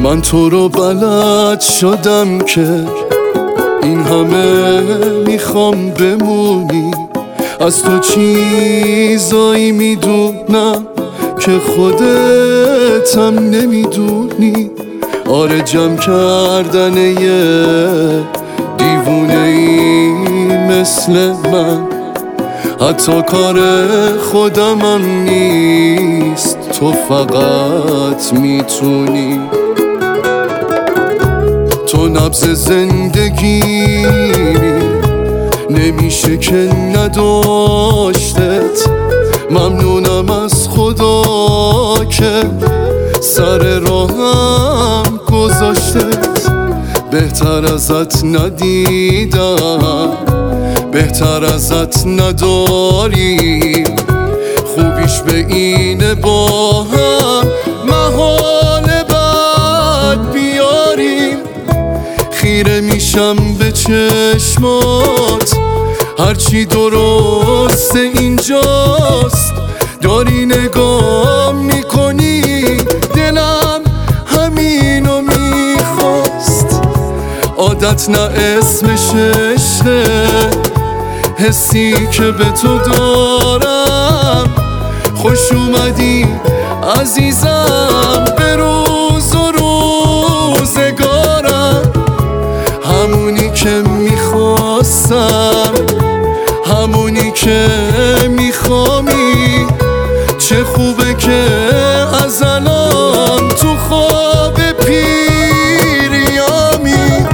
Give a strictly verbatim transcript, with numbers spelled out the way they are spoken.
من تو رو بلد شدم که این همه میخوام بمونی. از تو چیزایی میدونم که خودتم نمیدونی. آره جمع کردن یه دیوونه ای مثل من حتی کار خودمم نیست، تو فقط میتونی. تو نبض زندگی نمیشه که نداشتت. ممنونم از خدا که سر راهم گذاشتت. بهتر ازت ندیدم، بهتر ازت نداریم. خوبیش به اینه با هم محال بد بیاریم. خیره میشم به چشمات هرچی درسته اینجاست. داری نگاه میکنی دلم همینو میخواست. عادت نه اسمش عشقه، حسی که به تو دارم. خوش اومدی عزیزم به روز و روزگارم. همونی که میخواستم، همونی که میخوامی. چه خوبه که از الان تو خواب پیریامی.